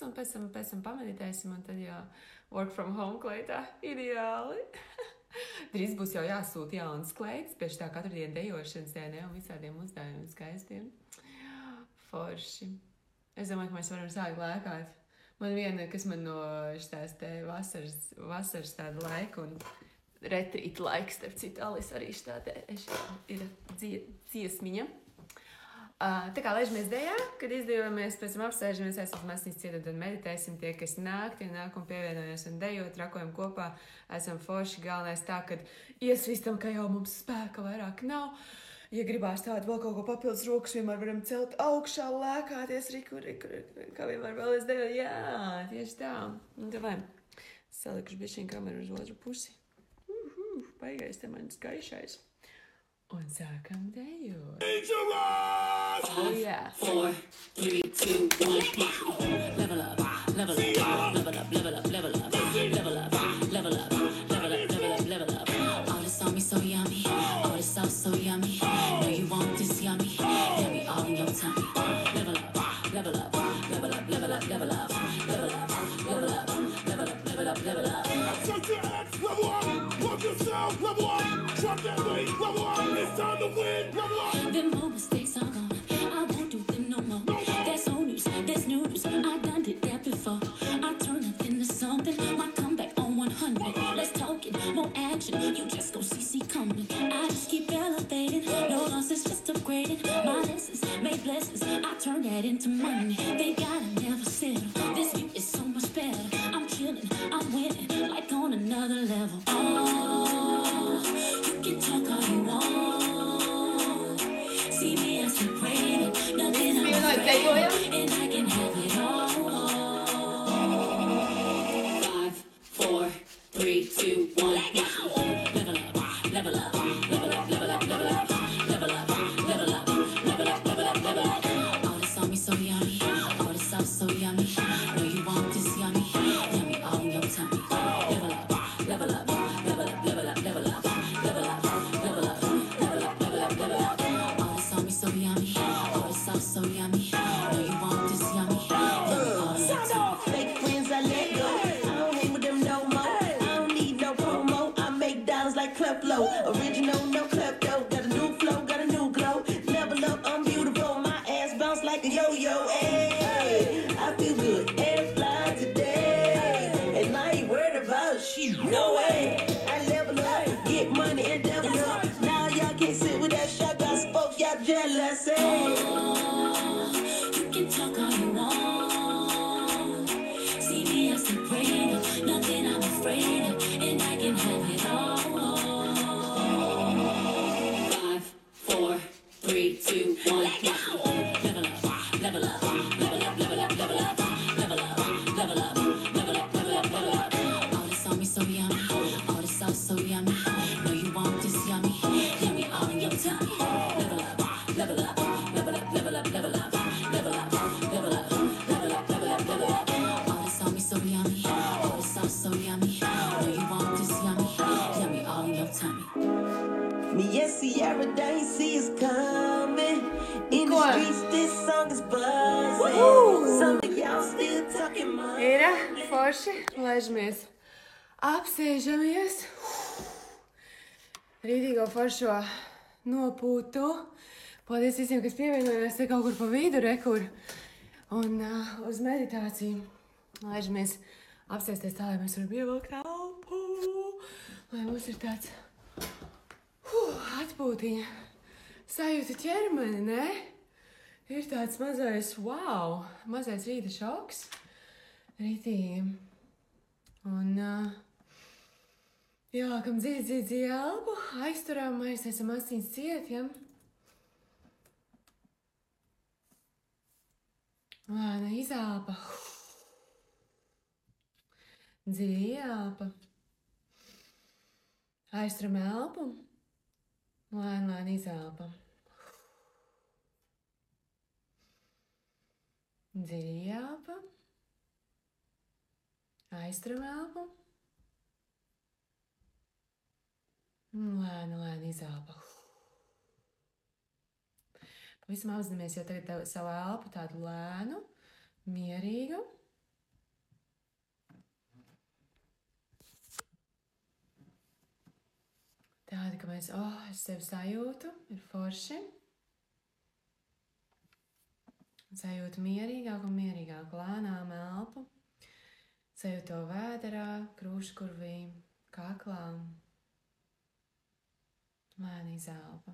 un pēc tam pameditēsim, un tad jau work from home kleitā ideāli. Drīz būs jau jāsūta jaunas kleitas, pēc tā katru dienu dejošanas dienā un visādiem uzdevumiem skaistiem. Forši. Es domāju, ka mēs varam sākt lēkāt. Man viena, kas man no šitās te vasaras tāda laika un retrīta laiks, starp citu, Alis arī šitā te ir dziesmiņa. Tā kā laižamies dejā, kad izdevāmies, pēc tam apsēžamies, esam masnīgs cietā, tad meditēsim tie, kas nāk un pievienojas un dejot, rakojam kopā, esam forši, galvenais tā, kad iesvistam, ka jau mums spēka vairāk nav. Ja gribās tādu vēl kaut ko papildus rokas, vienmēr varam celt augšā, lēkāties, riku, kā vienmēr vēl es devu, jā, tieši tā. Un tā vai, salikuši bišķiņ kameru uz otru pusi. Baigais te manis gaišais. Un sākam dejot. Oh, yeah. 4, 3, 2, 1, level up, level up, level up, level up, level up, level up, level up, level up, level up, level up. All this on me so yummy, all this sauce so yummy. Know you want this yummy, yummy all in your tummy. Level up, level up, level up, level up, level up, level up, level up, level up, level up, level up. Touch your ass, level up, pump yourself, level up, drop that weight, level up, it's time to win, level up. Them old mistakes are gone, I won't do them no more. That's old news, that's news, I done did that before. I turn up into something, my comeback on 100. Let's talk it, more action, you just go see coming. I just keep elevating, no losses, just upgrading. My lessons made blessings, I turn that into money. They gotta never settle, this view is so much better. I'm chilling, I'm winning, like on another level. Oh, you can talk all you want. See me as a brain, nothing I'm afraid, and I can have it all. 5, 4, 3, 2, 1, level up, level up, level up, level up, level up, level up, level up, level up, level up, level up. All this on me so yummy, all this sauce so yummy. Know you want this yummy, yummy all in your tummy. Level up, level up, level up, level up, level up, level up, level up, level up, level up, level up. All this on me so yummy, all this sauce so yummy. Know you want this yummy, yummy all in your tummy. Fake friends I let go, I don't hang with them no more. I don't need no promo, I make dollars like Cleflo. Original, no klepto, got a new flow, got a new glow. Level up, I'm beautiful, my ass bounce like a yo-yo. Hey, I feel good and fly today, and I ain't worried about shit, no way. I level up, get money and devil up. Now y'all can't sit with that shot, got spoke, y'all jealous. Hey. You can talk all you want. See me as a brain, nothing I'm afraid of, and I can have it all. 5, 4, 3, 2, 1, level up, level up, level up, level up, level up, level up, level up, level up, level up, level up. All this on me so yummy, all this sauce so yummy. Know you want this yummy, yummy all in your tummy. Level up, level up, level up, level up, level up, level up, level up, level up, level up, level up. All this on me so yummy, all this sauce so yummy. Know you want this yummy, yummy all in your tummy. Me and Sierra Daisy is coming. In the streets, this song is buzzing. Some of y'all still talking money. Ir forši, laižamies, apsēžamies. Rītīgo foršo nopūtu. Paldies visiem, kas pievienojās te kaut kur pa vidu, rekur. Un uz meditāciju. Laižamies apsēsties tā, lai mēs varam ievilkt elpu. Lai mums ir tāds atpūtiņa. Sajūta ķermeni, ne? Ir tāds mazais, wow, mazais rīta šoks. Rītīgi. Un ielākam dzīvi elpu, aizturam, aiztaisam asins ciet, ja? Lēna izelpa. Dziļi ielpa. Aizturam elpu. Lēna izelpa. Dziļi ielpa. Aizturam elpu. Lēna izelpa. Pavisam apzināmies jau tagad savu elpu tādu lēnu, mierīgu. mēs, es sevi sajūtu, ir forši. Sajūtu mierīgāku un mierīgāku, lēnām elpu. Sajūtu to vēderā, krūškurvī, kaklā. Lēni izelpa.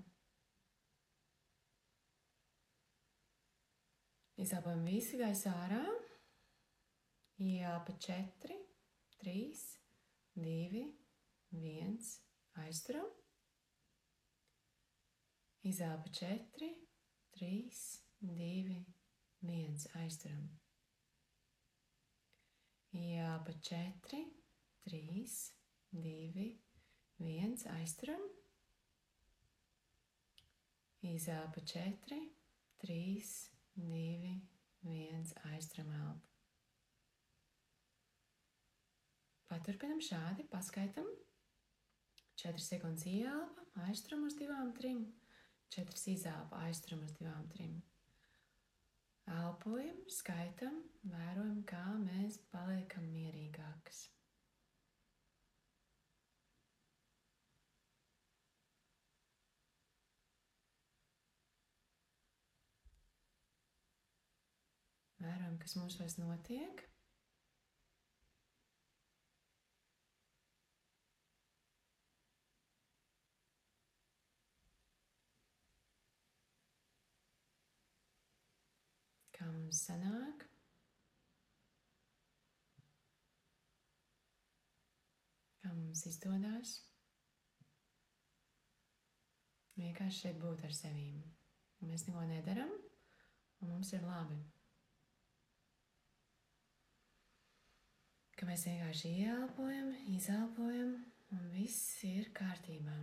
Izelpojam visu gaisu ārā. Ieelpa 4, 3, 2, 1. Aizturam. Izelpa 4, 3, 2, 1. Aizturam. Ieelpa 4, 3, 2, 1. Aizturam. Izelpa 4, 3, 2, 1. Aizturam elpu. Paturpinam šādi, paskaitam. 4 sekundes ieelpa, aizturam uz 2, 3. 4 izelpa, aizturam uz 2, 3. Elpojam, skaitam, vērojam, kā mēs paliekam mierīgākas. Vērojam, kas mūsos notiek. Kā mums sanāk. Kā mums izdodas. Vienkārši šeit būt ar sevīm. Mēs neko nedaram, un mums ir labi. Ka mēs vienkārši ieelpojam, izelpojam, un viss ir kārtībā.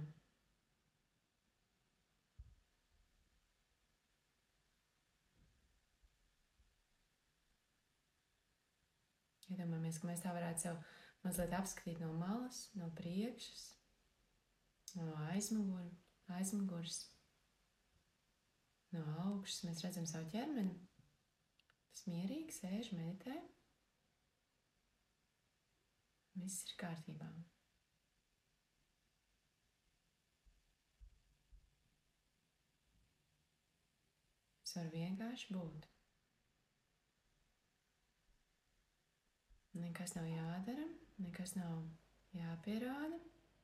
Iedomājamies, ka mēs tā varētu sev mazliet apskatīt no malas, no priekšas, no aizmugures, no augšas. Mēs redzam savu ķermeni. Tas mierīgi sēž, meditē. Viss ir kārtībā. Es varu vienkārši būt. Nekas nav jādara, nekas nav jāpierāda.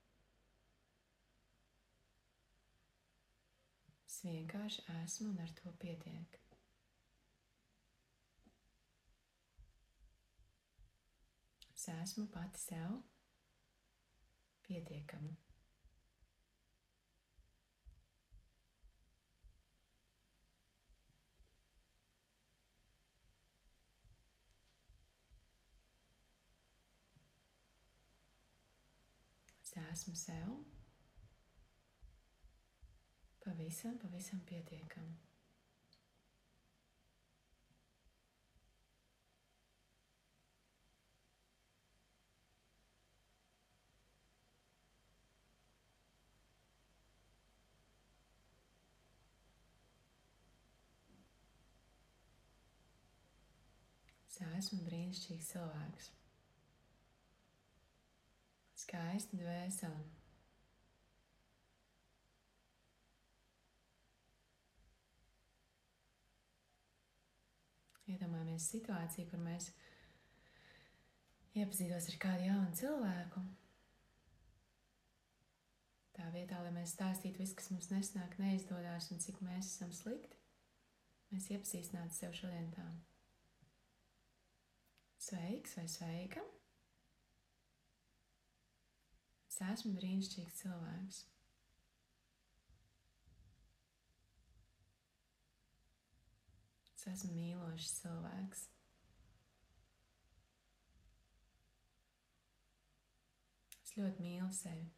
Es vienkārši esmu un ar to pietiek. Es esmu pati sev pietiekama. Es esmu sev pavisam pietiekama. Es esmu brīnišķīgs cilvēks. Skaista dvēsele. Iedomājamies situāciju, kur mēs iepazītos ar kādu jaunu cilvēku. Tā vietā, lai mēs stāstītu visu, kas mums nesnāk, neizdodas un cik mēs esam slikti, mēs iepazīstinātu sev šodien tā. Sveiks vai sveika. Es esmu brīnišķīgs cilvēks. Es esmu mīlošs cilvēks. Es ļoti mīlu sevi.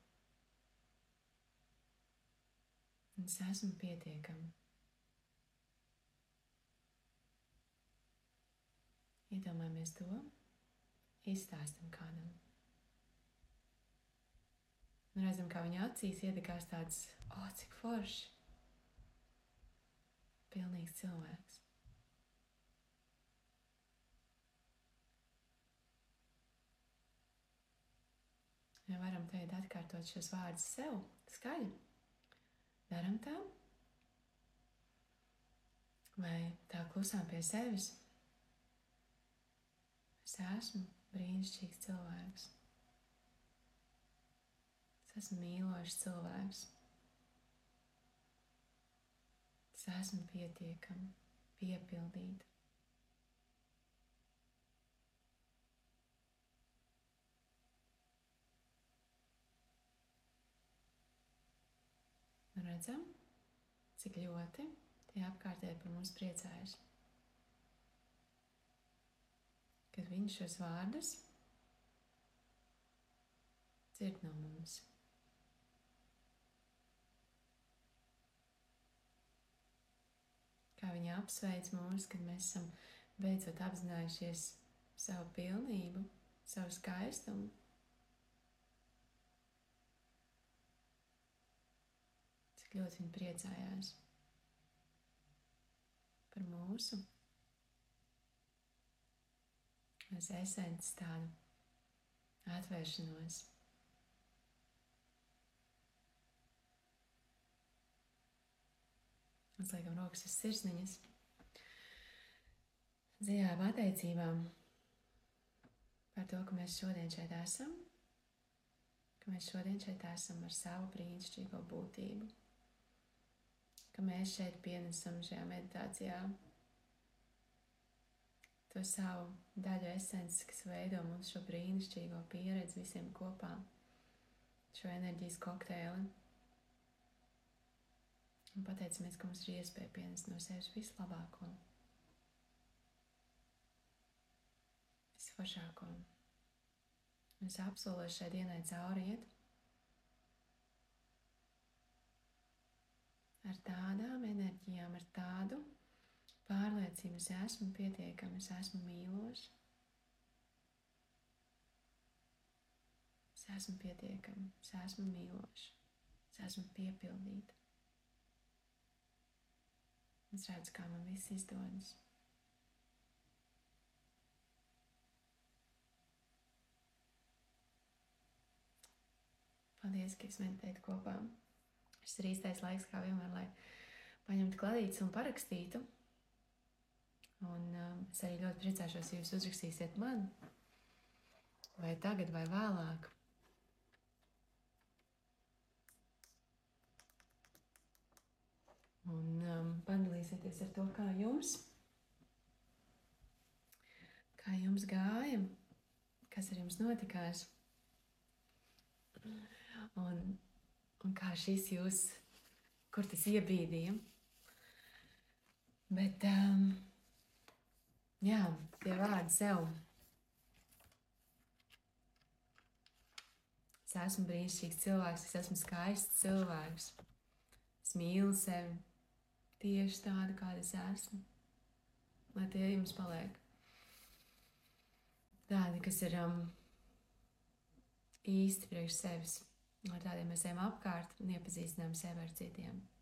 Un es esmu pietiekama. Iedomājamies to, izstāstam kādam. Un redzam, kā viņa acīs iedegās tāds, cik forši. Pilnīgs cilvēks. Ja varam tagad atkārtot šos vārdus sev, skaļi. Daram tā? Vai tā klusām pie sevis? Es esmu brīnišķīgs cilvēks. Es esmu mīlošs cilvēks. Es esmu pietiekama, piepildīta. Un redzam, cik ļoti tie apkārtēji par mums priecājas. Kad viņi šos vārdus dzird no mums. Kā viņi apsveic mūs, kad mēs esam beidzot apzinājušies savu pilnību, savu skaistumu. Cik ļoti viņi priecājās par mūsu esences tādu atvēršanos. Mēs liekam rokas uz sirsniņas. Dziļā pateicībā par to, ka mēs šodien šeit esam, ka mēs šodien šeit esam ar savu brīnišķīgo būtību, ka mēs šeit pienesam šajā meditācijā to savu daļu esences, kas veido mums šo brīnišķīgo pieredzi visiem kopā, šo enerģijas kokteili. Un pateicamies, ka mums ir iespēja pienest no sevis vislabāko, visforšāko. Es apsolu šai dienai cauri iet ar tādām enerģijām, ar tādu pārliecību, es esmu pietiekama, es esmu mīloša. Es esmu pietiekama, es esmu mīloša, es esmu piepildīta. Es redzu, kā man viss izdodas. Paldies, ka jūs meditējat kopā. Šis ir īstais laiks, kā vienmēr, lai paņemtu kladītes un parakstītu. Un es arī ļoti priecāšos, ja jūs uzrakstīsiet man, vai tagad, vai vēlāk. Un padalīsieties ar to, kā jums gāja, kas ar jums notikās, un kā šis jūs, kur tas iebīdīja. Bet, jā, tie vārdi sev. Es esmu brīnišķīgs cilvēks, es esmu skaists cilvēks. Es mīlu sevi. Tieši tādu, kāda es esmu, lai tie jums paliek. Tādi, kas ir īsti priekš sevis, ar tādiem mēs ejam apkārt un iepazīstinām sevi ar citiem.